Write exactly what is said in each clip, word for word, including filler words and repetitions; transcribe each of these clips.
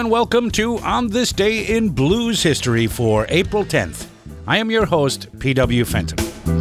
and welcome to On This Day in Blues History for April tenth. I am your host, P W Fenton.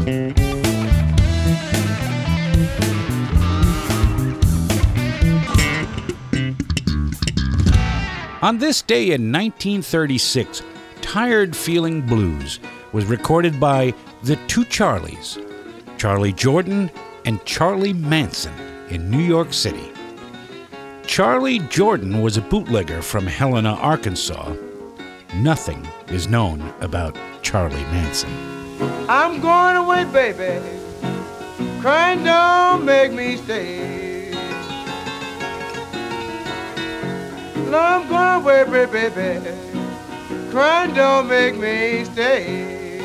On this day in nineteen thirty-six, Tired Feeling Blues was recorded by the Two Charlies, Charlie Jordan and Charlie Manson in New York City. Charlie Jordan was a bootlegger from Helena, Arkansas. Nothing is known about Charlie Manson. I'm going away, baby. Crying don't make me stay. No, I'm going away, baby. Crying don't make me stay.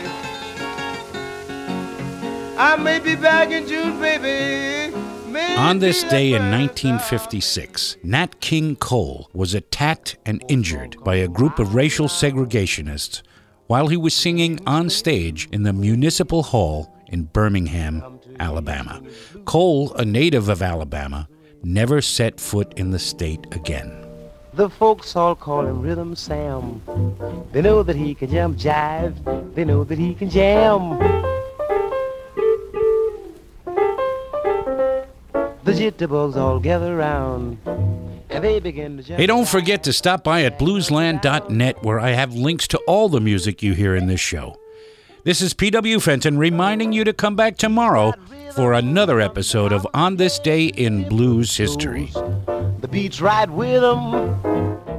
I may be back in June, baby. On this day in nineteen fifty-six, Nat King Cole was attacked and injured by a group of racial segregationists while he was singing on stage in the Municipal Hall in Birmingham, Alabama. Cole, a native of Alabama, never set foot in the state again. The folks all call him Rhythm Sam. They know that he can jump jive. They know that he can jam. The jitterbugs all gather round, and they begin to jump. Hey, don't forget to stop by at bluesland dot net, where I have links to all the music you hear in this show. This is P W Fenton reminding you to come back tomorrow for another episode of On This Day in Blues History. The beats right with 'em.